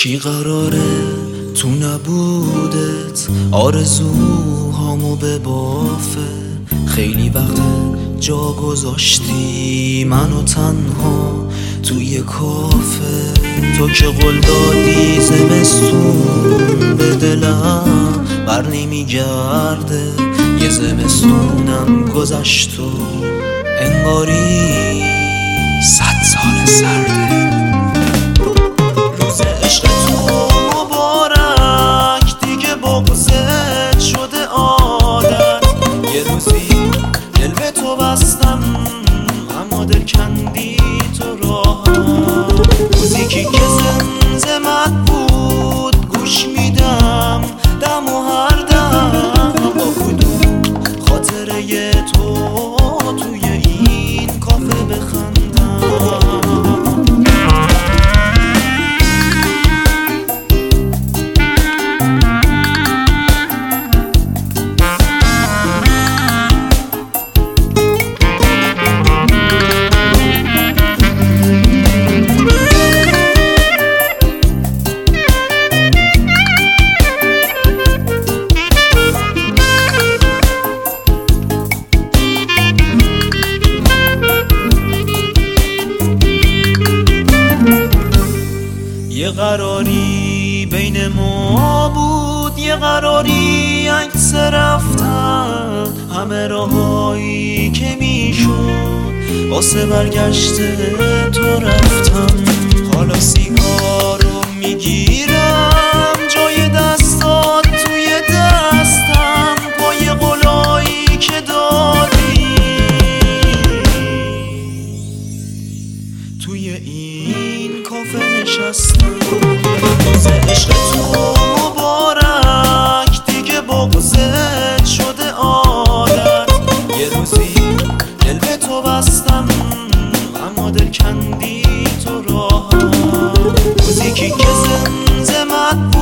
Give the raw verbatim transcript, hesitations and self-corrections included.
کی قراره تو نبودت آرزوهامو ببافه؟ خیلی وقت جا گذاشتی منو تنها توی کافه. تو که قول دادی زمستون به دلم بر نمیگرده، یه زمستونم گذشت و انگاری صد سال سرده. روز عشق تو مبارک، دیگه بغضت شده عادت. یه روزی دل به تو بستم اما دل کندی تو راحت. موزیکی که زمزمت بود گوش میدم دم و هر دم، با کدوم خاطره تو توی این کافه بخندم. یه قراری بین ما بود، یه قراری عکس رفتن، همه راهایی که میشد واسه برگشت تو رفتم. حالا سیگارو میگیرم جای دستات توی دستم، پای قولایی که دادی توی این کافه نشستم. روز عشق تو مبارک، دیگه بغضت شده عادت. یه روزی دل به تو بستم اما دل کندی تو راحت. موزیکی که زمزمت